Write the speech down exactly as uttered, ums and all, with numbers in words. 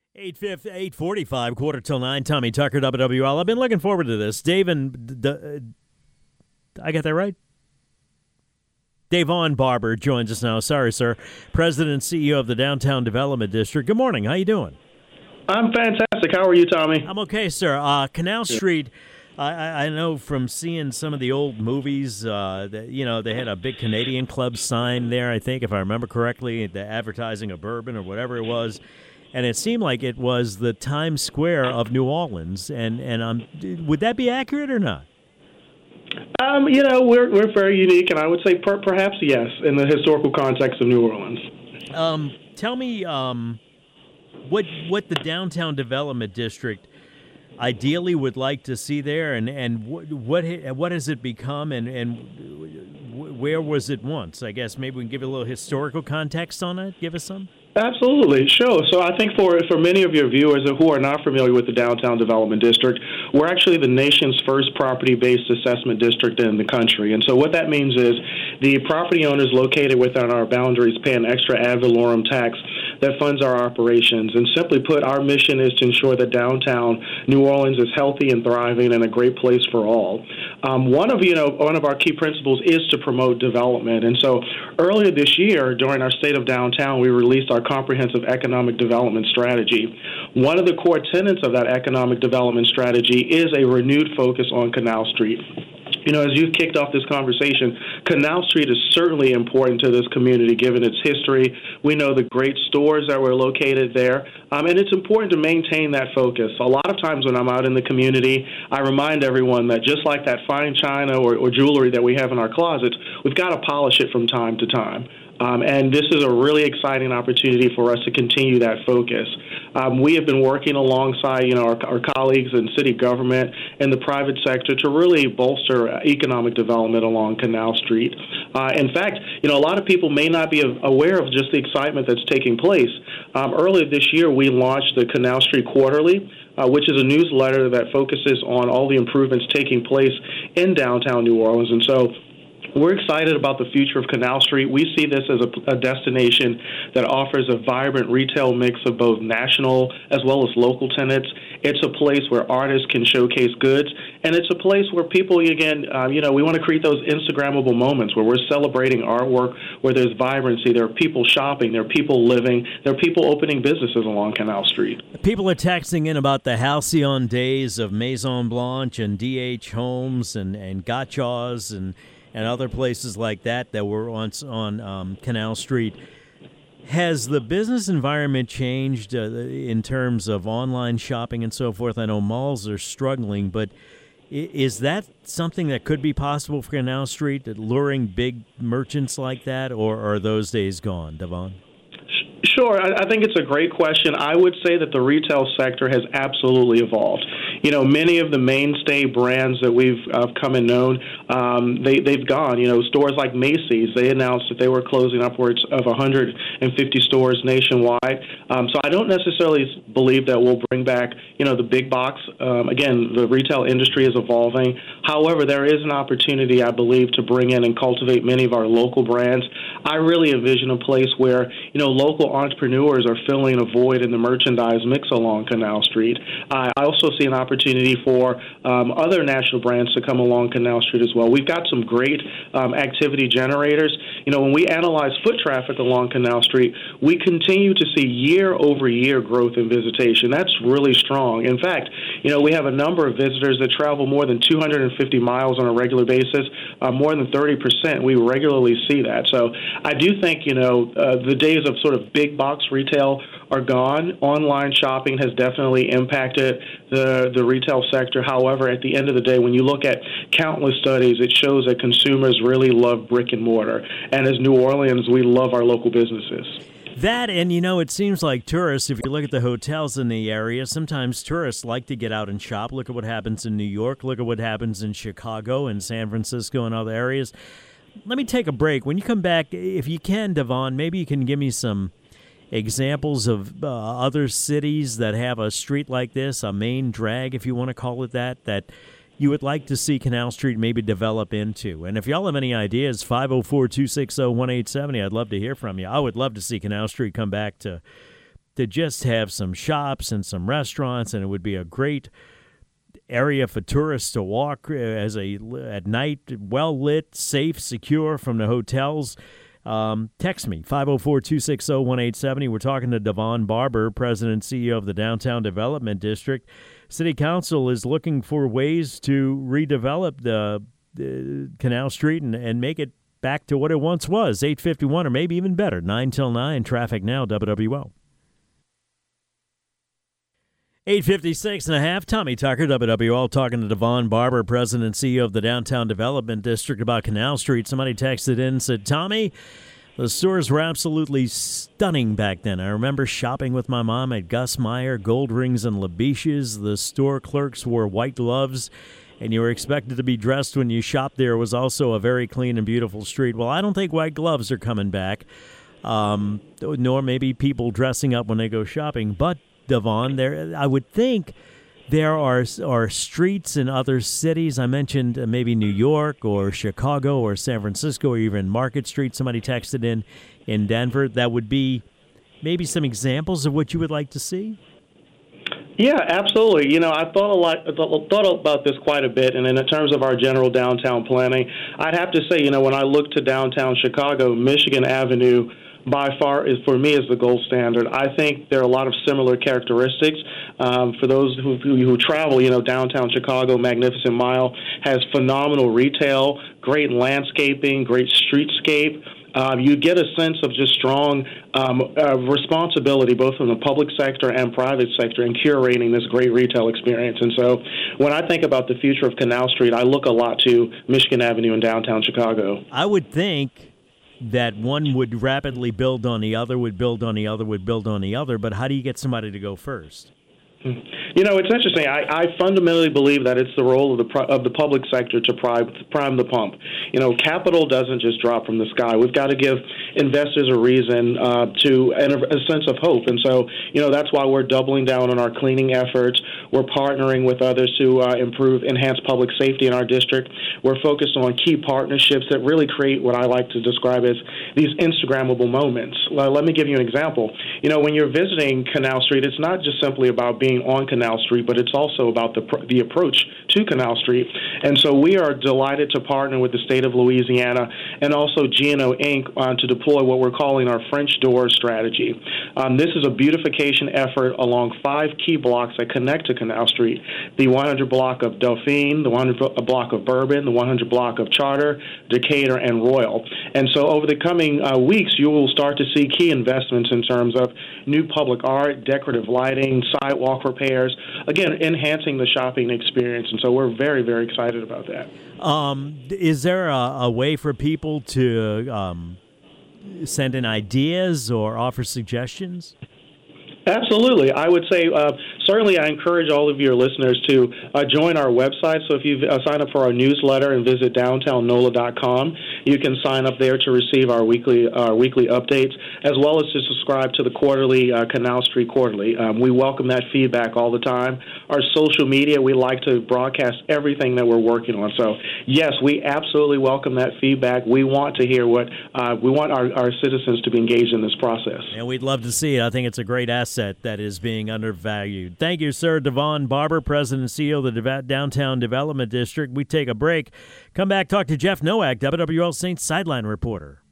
eight fifty, eight forty-five, quarter till nine. Tommy Tucker, W W L. I've been looking forward to this. Dave and, d- d- I got that right? Davon Barber joins us now. Sorry, sir. President and C E O of the Downtown Development District. Good morning. How you doing? I'm fantastic. How are you, Tommy? I'm okay, sir. Uh, Canal Street, I, I know from seeing some of the old movies, uh, that, you know, they had a big Canadian Club sign there, I think, if I remember correctly, the advertising of bourbon or whatever it was. And it seemed like it was the Times Square of New Orleans. And, and um, would that be accurate or not? Um, you know, we're we're very unique, and I would say per- perhaps yes, in the historical context of New Orleans. Um, tell me um, what what the Downtown Development District ideally would like to see there, and and what what, what has it become, and and where was it once? I guess maybe we can give you a little historical context on it. Give us some. Absolutely, sure. So I think for for many of your viewers who are not familiar with the Downtown Development District, we're actually the nation's first property-based assessment district in the country. And so what that means is the property owners located within our boundaries pay an extra ad valorem tax that funds our operations. And simply put, our mission is to ensure that downtown New Orleans is healthy and thriving and a great place for all. Um, one of you know one of our key principles is to promote development. And so earlier this year, during our State of Downtown, we released our comprehensive economic development strategy. One of the core tenets of that economic development strategy is a renewed focus on Canal Street. You know, as you've kicked off this conversation, Canal Street is certainly important to this community given its history. We know the great stores that were located there, um, and it's important to maintain that focus. A lot of times when I'm out in the community, I remind everyone that just like that fine china or, or jewelry that we have in our closets, we've got to polish it from time to time. Um, and this is a really exciting opportunity for us to continue that focus. Um, we have been working alongside, you know, our, our colleagues in city government and the private sector to really bolster economic development along Canal Street. Uh, in fact, you know, a lot of people may not be aware of just the excitement that's taking place. Um, earlier this year, we launched the Canal Street Quarterly, Uh, which is a newsletter that focuses on all the improvements taking place in downtown New Orleans. And so we're excited about the future of Canal Street. We see this as a, a destination that offers a vibrant retail mix of both national as well as local tenants. It's a place where artists can showcase goods, and it's a place where people, again, uh, you know, we want to create those Instagrammable moments where we're celebrating artwork, where there's vibrancy. There are people shopping. There are people living. There are people opening businesses along Canal Street. People are texting in about the halcyon days of Maison Blanche and D H Homes and, and Gotchas and and other places like that that were on on um, Canal Street. Has the business environment changed uh, in terms of online shopping and so forth? I know malls are struggling, but is that something that could be possible for Canal Street, luring big merchants like that, or are those days gone, Davon? Sure. I think it's a great question. I would say that the retail sector has absolutely evolved. You know, many of the mainstay brands that we've uh, come and known, um, they, they've gone. You know, stores like Macy's, they announced that they were closing upwards of one hundred fifty stores nationwide. Um, so I don't necessarily believe that we'll bring back, you know, the big box. Um, again, the retail industry is evolving. However, there is an opportunity, I believe, to bring in and cultivate many of our local brands. I really envision a place where, you know, local entrepreneurs are filling a void in the merchandise mix along Canal Street. I also see an opportunity for um, other national brands to come along Canal Street as well. We've got some great um, activity generators. You know, when we analyze foot traffic along Canal Street, we continue to see year-over-year growth in visitation. That's really strong. In fact, you know, we have a number of visitors that travel more than two hundred fifty miles on a regular basis, uh, more than thirty percent. We regularly see that. So I do think, you know, uh, the days of sort of big box retail are gone. Online shopping has definitely impacted the, the retail sector. However, at the end of the day, when you look at countless studies, it shows that consumers really love brick and mortar. And as New Orleans, we love our local businesses. That, and you know, it seems like tourists, if you look at the hotels in the area, sometimes tourists like to get out and shop. Look at what happens in New York. Look at what happens in Chicago and San Francisco and other areas. Let me take a break. When you come back, if you can, Davon, maybe you can give me some examples of uh, other cities that have a street like this, a main drag, if you want to call it that, that you would like to see Canal Street maybe develop into. And if y'all have any ideas, five oh four, two six oh, one eight seven oh, I'd love to hear from you. I would love to see Canal Street come back to to just have some shops and some restaurants, and it would be a great area for tourists to walk as a at night, well lit, safe, secure from the hotels. Um, text me, five oh four, two six oh, one eight seven oh. We're talking to Devon Barber, President and C E O of the Downtown Development District. City Council is looking for ways to redevelop the, the Canal Street and, and make it back to what it once was, eight fifty-one, or maybe even better. nine till nine, traffic now, W W O. eight fifty-six and a half, Tommy Tucker, W W L, talking to Devon Barber, President and C E O of the Downtown Development District, about Canal Street. Somebody texted in and said, Tommy, the stores were absolutely stunning back then. I remember shopping with my mom at Gus Meyer, Gold Rings, and Labiche's. The store clerks wore white gloves, and you were expected to be dressed when you shopped there. It was also a very clean and beautiful street. Well, I don't think white gloves are coming back, um, nor maybe people dressing up when they go shopping. But, Devon, there, I would think there are, are streets in other cities. I mentioned uh, maybe New York or Chicago or San Francisco or even Market Street. Somebody texted in in Denver. That would be maybe some examples of what you would like to see? Yeah, absolutely. You know, I thought a lot, thought about this quite a bit, and in terms of our general downtown planning, I'd have to say, you know, when I look to downtown Chicago, Michigan Avenue by far is, for me, is the gold standard. I think there are a lot of similar characteristics. Um, for those who, who, who travel, you know, downtown Chicago, Magnificent Mile has phenomenal retail, great landscaping, great streetscape. Uh, you get a sense of just strong um, uh, responsibility, both from the public sector and private sector, in curating this great retail experience. And so when I think about the future of Canal Street, I look a lot to Michigan Avenue in downtown Chicago. I would think that one would rapidly build on the other, would build on the other, would build on the other, but how do you get somebody to go first? You know, it's interesting. I, I fundamentally believe that it's the role of the of the public sector to prime, prime the pump. You know, capital doesn't just drop from the sky. We've got to give investors a reason uh, to and a, a sense of hope. And so, you know, that's why we're doubling down on our cleaning efforts. We're partnering with others to uh, improve, enhance public safety in our district. We're focused on key partnerships that really create what I like to describe as these Instagrammable moments. Well, let me give you an example. You know, when you're visiting Canal Street, it's not just simply about being on Canal Street, but it's also about the the approach to Canal Street. And so we are delighted to partner with the state of Louisiana and also G and O Incorporated uh, to deploy what we're calling our French Doors strategy. Um, this is a beautification effort along five key blocks that connect to Canal Street: the one hundred block of Dauphine, the one hundred block of Bourbon, the one hundred block of Charter, Decatur, and Royal. And so over the coming uh, weeks, you will start to see key investments in terms of new public art, decorative lighting, sidewalk repairs, again, enhancing the shopping experience. And so we're very, very excited about that. Um, is there a, a way for people to um, send in ideas or offer suggestions? Absolutely. I would say uh, certainly I encourage all of your listeners to uh, join our website. So if you uh, sign up for our newsletter and visit downtown N O L A dot com, you can sign up there to receive our weekly uh, weekly updates, as well as to subscribe to the quarterly uh, Canal Street Quarterly. Um, we welcome that feedback all the time. Our social media, we like to broadcast everything that we're working on. So, yes, we absolutely welcome that feedback. We want to hear what uh, we want our, our citizens to be engaged in this process. And we'd love to see it. I think it's a great asset that is being undervalued. Thank you, sir. Devon Barber, President and C E O of the Downtown Development District. We take a break. Come back, talk to Jeff Nowak, W W L Saints sideline reporter.